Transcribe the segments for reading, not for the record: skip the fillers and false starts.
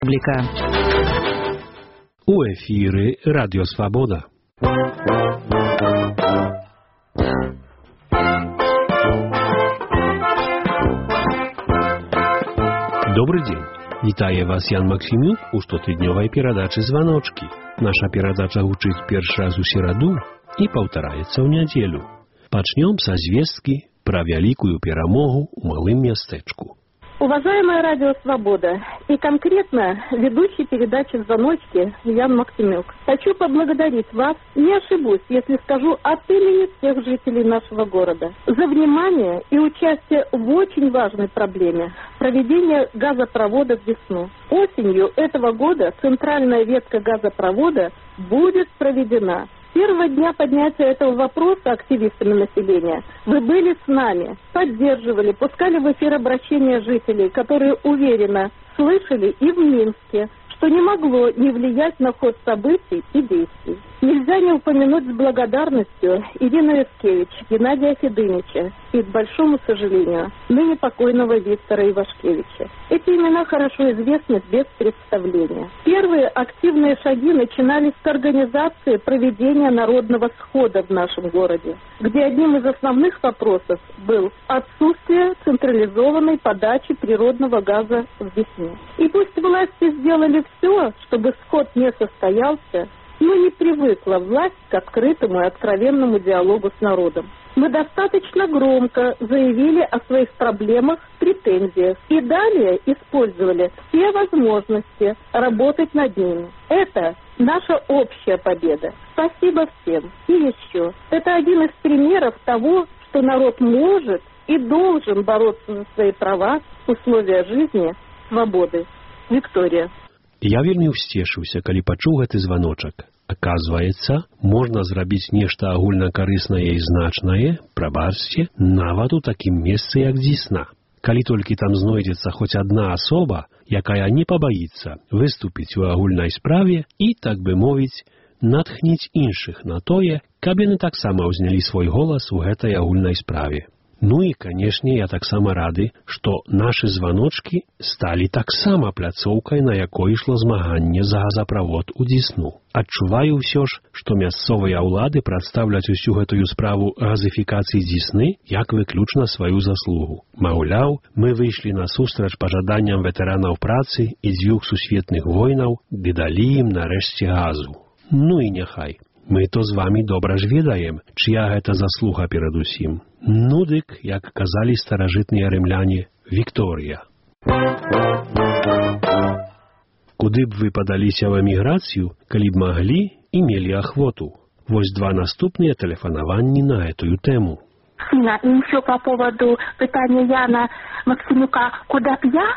У эфіры Радіо Свабода. Добрый день. Вітае вас Ян Максимюк у штотыднёвай перадачы «Званочкі». Наша перадача гучыць першы раз у сераду і паўтараецца ў нядзелю. Пачнём са звесткі пра вялікую перамогу ў малым мястэчку. Уважаемое Радио Свобода и конкретно ведущий передачи «Звоночки» Ян Максимюк, хочу поблагодарить вас, не ошибусь, если скажу от имени всех жителей нашего города, за внимание и участие в очень важной проблеме – проведения газопровода в Десну. Осенью этого года центральная ветка газопровода будет проведена. С первого дня поднятия этого вопроса активистами населения вы были с нами, поддерживали, пускали в эфир обращения жителей, которые уверенно слышали и в Минске, что не могло не влиять на ход событий и действий. Нельзя не упомянуть с благодарностью Ирину Яцкевич, Геннадия Федынича и, к большому сожалению, ныне покойного Виктора Ивашкевича. Эти имена хорошо известны без представления. Первые активные шаги начинались с организации проведения народного схода в нашем городе, где одним из основных вопросов был отсутствие централизованной подачи природного газа в Десне. И пусть власти сделали все, чтобы сход не состоялся, но не привыкла власть к открытому и откровенному диалогу с народом. Мы достаточно громко заявили о своих проблемах, претензиях и далее использовали все возможности работать над ними. Это наша общая победа. Спасибо всем. И еще. Это один из примеров того, что народ может и должен бороться за свои права, условия жизни, свободы. Виктория. Я вельмі ўсцешыўся, калі пачуў гэты званочак. Аказваецца, можна зрабіць нешта агульнакарыснае і значнае, прабачце, нават у такім месцы, як Дзесна. Калі толькі там знойдзецца хоць адна асоба, якая не пабаіцца выступіць у агульнай справе і, так бы мовіць, натхніць іншых на тое, каб яны таксама ўзнялі свой голас у гэтай агульнай справе. Ну і, канешне, я таксама рады, што нашы званочкі сталі таксама пляцоўкай, на якой ішло змаганне за газаправод у Дзесну. Адчуваю ўсё ж, што мясцовыя ўлады прадстаўляць усю гэтую справу газыфікацыі Дзесны як выключна сваю заслугу. Маўляў, мы выйшлі насустрач пажаданням ветэранаў працы і 2 сусветных войнаў ды далі ім нарэшце газу. Ну і няхай. Мы то з вамі добра ж ведаем, чыя гэта заслуга перадусім. Ну дык, як казалі старажытныя рымляне, Вікторія. Куды б вы падаліся ў эміграцыю, калі б маглі і мелі ахвоту? Вось 2 наступныя тэлефанаванні на этую тэму. Сына, и еще по поводу питания Яна Максимюка, куда б я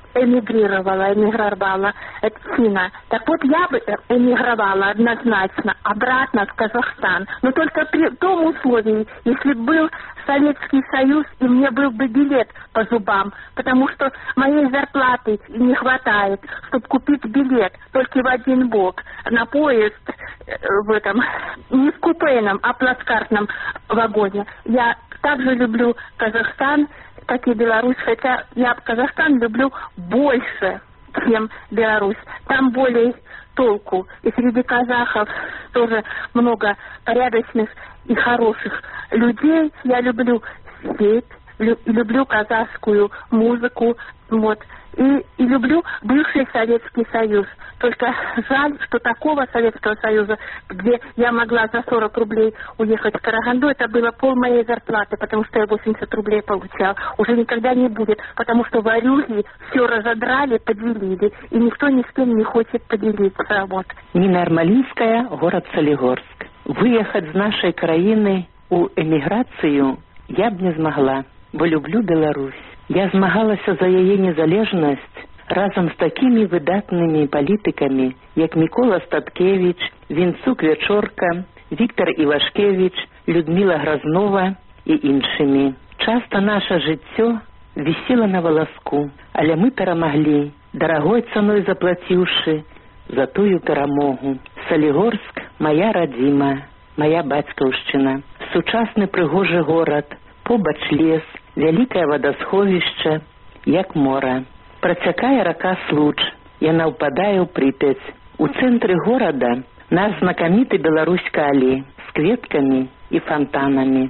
эмигрировала, это сына. Так вот, я бы эмигровала однозначно обратно в Казахстан, но только при том условии, если был Советский Союз и мне был бы билет по зубам, потому что моей зарплаты не хватает, чтобы купить билет только в один бок на поезд в этом, не в купейном, а плацкартном вагоне. Я также люблю Казахстан, как и Беларусь, хотя я Казахстан люблю больше, чем Беларусь. Там более толку. И среди казахов тоже много порядочных и хороших людей. Я люблю степь, люблю казахскую музыку, вот. И люблю бывший Советский Союз. Только жаль, что такого Советского Союза, где я могла за 40 рублей уехать в Караганду, это было пол моей зарплаты, потому что я 80 рублей получал. Уже никогда не будет, потому что в Орюге все разодрали, поделили, и никто ни с кем не хочет поделиться. Вот. Нина Армалинская, город Солигорск. Выехать з нашей краины у эмиграцию я б не змогла, бо люблю Беларусь. Я змагалася за яе незалежнасць разам з такімі выдатнымі палітыкамі, як Мікола Статкевич, Вінцук Вечорка, Віктор Івашкевич, Людмила Грознова і іншымі. Часта наша жыццё вісела на валаску, але мы перамаглі, дарагой цаной заплаціўшы за тую перамогу. Солігорск – моя радзіма, моя бацькаўшчына. Сучасны прыгожы горад, побач лес, вялікае вадасховішча, як мора. Працякае рака Случ, яна ўпадае ў Припяць. У цэнтры горада наш знакаміты беларускі алей з кветкамі і фонтанамі.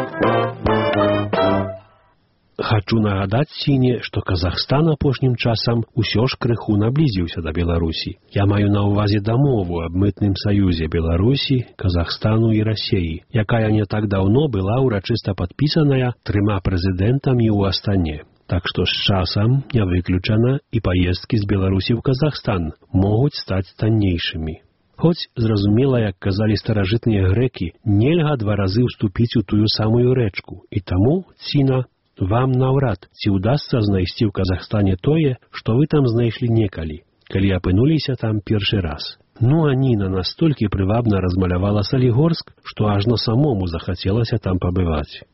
Хачу нагадаць Сіне, што Казахстан апошнім часам усё ж крыху наблізіўся да Беларусі. Я маю на ўвазе дамову аб мытным саюзе Беларусі, Казахстану і Расіі, якая не так даўно была ўрачыста падпісаная 3 прэзідэнтамі ў Астане. Так што з часам не выключана і паездкі з Беларусі ў Казахстан могуць стаць таннейшымі. Хоць, зразумела, як казалі старажытныя грэкі, нельга 2 разы ўступіць у тую самую рэчку. І таму, Сіна, вам наўрад ці ўдасца знайсці ў Казахстане тое, што вы там знайшлі некалі, калі апынуліся там першы раз. Ну, а Ніна настолькі прывабна размалявала Салігорск, што ажно самому захацелася там пабываць.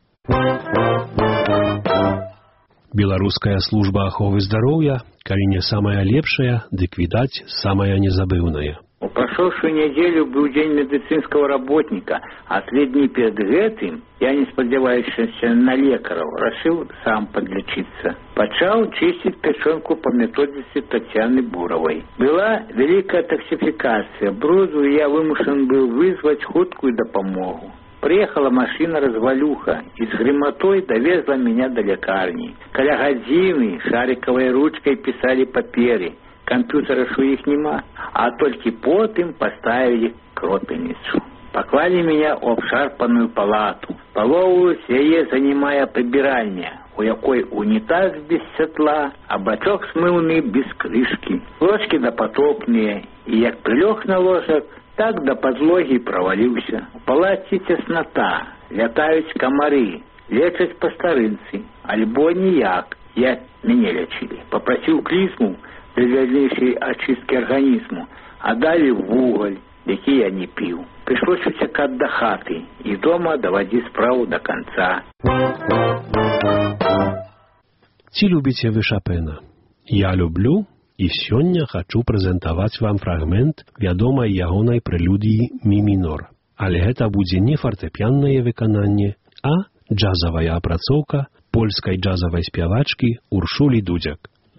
Беларуская служба аховы здароўя, калі не самая лепшая, дык, відаць, самая незабыўная. У прошедшую неделю был день медицинского работника, а 3 дни перед этим я, не сподевающийся на лекаров, решил сам подлечиться. Почал чистить печенку по методике Татьяны Буровой. Была великая токсификация. Броду я вымушен был вызвать хуткую допомогу. Приехала машина-развалюха и с гремотой довезла меня до лекарни. Каля гадзіны шариковой ручкой писали паперы. Компьютера у их нема, а только потом поставили кропельницу. Поклали меня в обшарпанную палату. Половую ее занимая прибиральня, у якой унитаз без сетла, а бачок смывный без крышки. Ложки допотопные, и як прилег на ложек, так до подлоги провалился. В палате теснота, летают комары, лечат по-старинці, альбо ніяк, як меня лечили. Попросил клизму для дальнейшей очистки организму, а дали в уголь, який я не пил. Пришлось утекать до хаты и дома доводить справу до конца. Ці любіце вы Шопена? Я люблю, і сёння хачу прэзентаваць вам фрагмент вядомай ягонай прэлюдіі «Ми-мінор». Але гэта будзе не фартэпіяннае выкананне, а джазавая апрацоўка польскай джазавай спявачкі Уршулі Дудзяк.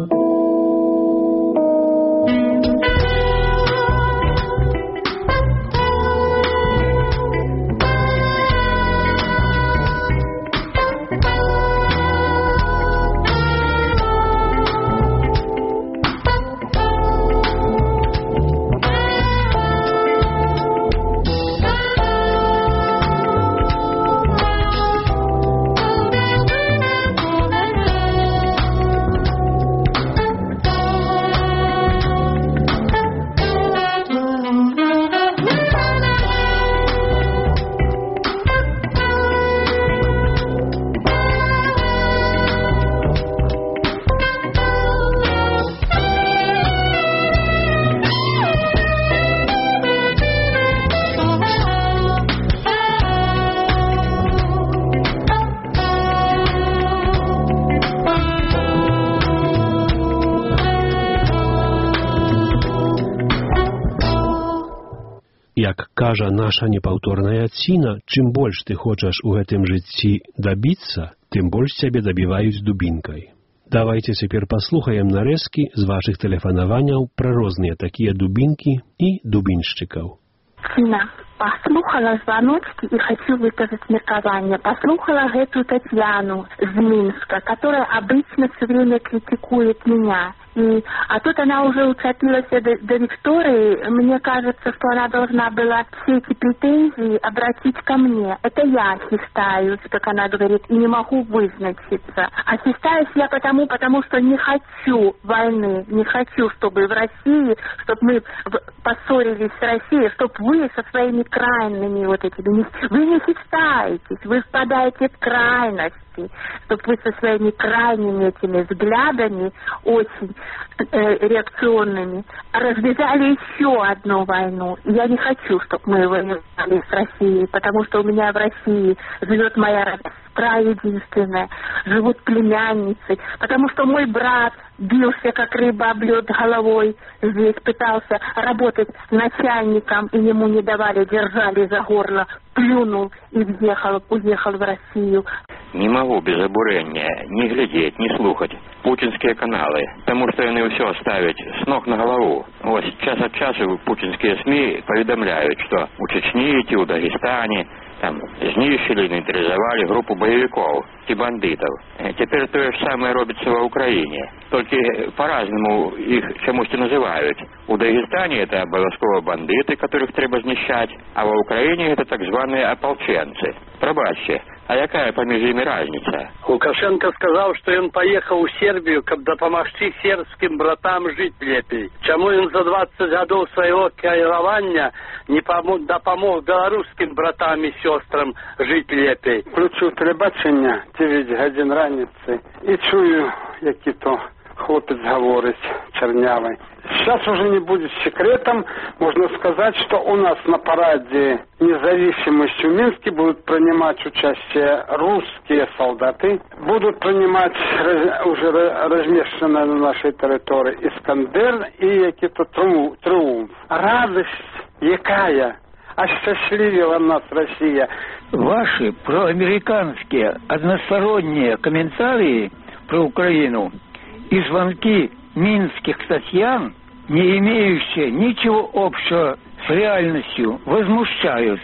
Як кажа наша непаўторная Ціна, чым больш ты хочаш у гэтым жыцці дабіцца, тым больш цябе дабіваюць дубінкай. Давайте цяпер паслухаем нарэзкі з вашых тэлефанаванняў пра розныя такія дубінкі і дубіншчыкаў. Ціна, послухала звоночки и хочу выказать меркование. Послухала эту Татьяну из Минска, которая обычно все время критикует меня. А тут она уже уцепилась до Виктории. Мне кажется, что она должна была все эти претензии обратить ко мне. Это я хистаюсь, как она говорит, и не могу вызначиться. А хистаюсь я потому что не хочу войны, не хочу, чтобы в России, чтобы мы поссорились с Россией, чтобы вы со своими крайними вот этими... Вы не хистаетесь, вы впадаете в крайности, чтобы вы со своими крайними этими взглядами очень реакционными развязали еще одну войну. Я не хочу, чтобы мы воевали с Россией, потому что у меня в России живет моя сестра единственная, живут племянницы, потому что мой брат бился, как рыба об лед головой, здесь пытался работать с начальником, и ему не давали, держали за горло, плюнул и уехал в Россию. Не могу без обурения ни глядеть, ни слухать путинские каналы, потому что они все ставят с ног на голову. Вот час от часу путинские СМИ поведомляют, что у Чечни, у Дагестане там знищили, нейтрализовали группу боевиков и бандитов. Теперь то же самое робится в Украине. Только по-разному их чомусь называют. У Дагестане это обовязково бандиты, которых треба знищать, а в Украине это так званые ополченцы. Пробачьте, а якая паміж ими разница? Лукашенко сказал, что он поехал в Сербию, каб дапамагчы сербским братам жить лепей. Чему он за 20 годов своего кайрования не допомог белорусским братам и сестрам жить лепей? Включу телебачення 9 годин раницы и чую, які-то хлопец говорит чернявый. Сейчас уже не будет секретом, можно сказать, что у нас на параде независимости в Минске будут принимать участие русские солдаты, будут принимать уже размещенные на нашей территории Искандер и какие-то Триумф. Радость якая! Осчастливила нас Россия. Ваши проамериканские односторонние комментарии про Украину и звонки минских татьян, не имеющие ничего общего с реальностью, возмущают.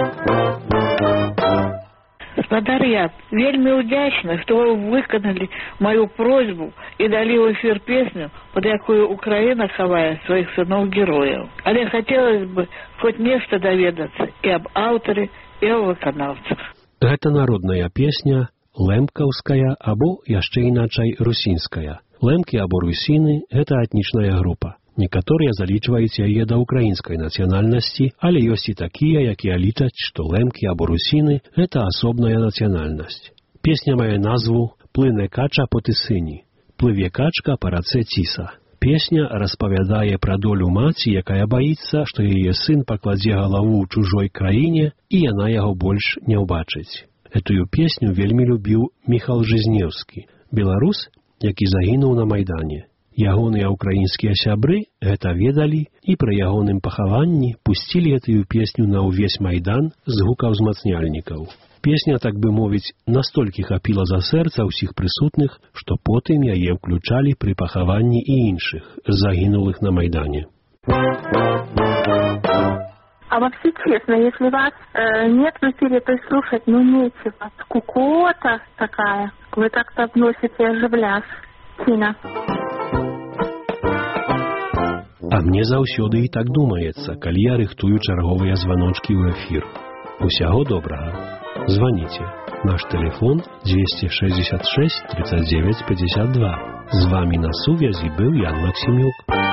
Гаспадар Яд, вельмі удячна, што вы выканалі мою просьбу і далі ў эфір песню, под якую Украина хавае сваіх сыноў-герояў. Але хацелось бы хоць нешта даведацца і аб аўтары, і аб выканаўцах. Гэта народная песня лэмкаўская або яшчэ іначай русінская. Лэмкі або русіны – гэта этнічная група. Некаторыя залічваюць яе да украінскай нацыянальнасці, але ёсць і такія, якія лічаць, што лэмкі або русіны – гэта асобная нацыянальнасць. Песня мае назву «Плыне кача по Тысыні» – «Плыве качка па рацэ Ціса». Песня распавядае пра долю маці, якая баіцца, што яе сын пакладзе галаву ў чужой краіне, і яна яго больш не ўбачыць. Этую песню вельмі любіў Міхал Жизнеўскі, беларус, які загінуў на Майдане. Ягоныя ўкраінскія сябры гэта ведалі і пры ягоным пахаванні пусцілі гэтую песню на ўвесь Майдан з гукаўзмацняльнікаў. Песня, так бы мовіць, настолькі хапіла за сэрца ўсіх прысутных, што потым яе ўключалі пры пахаванні і іншых, загінулых на Майдане. А вообще, честно, если вас нет в эфире, то и слушать, нечего. Скукота такая. Вы как-то относите оживляш. Тина. А мне заўсёды і так думаецца, калі я рыхтую чарговыя званочкі ў эфір. Усяго добрага. Звоните. Наш телефон 266 39 52. З вами на сувязі был Ян Максимюк.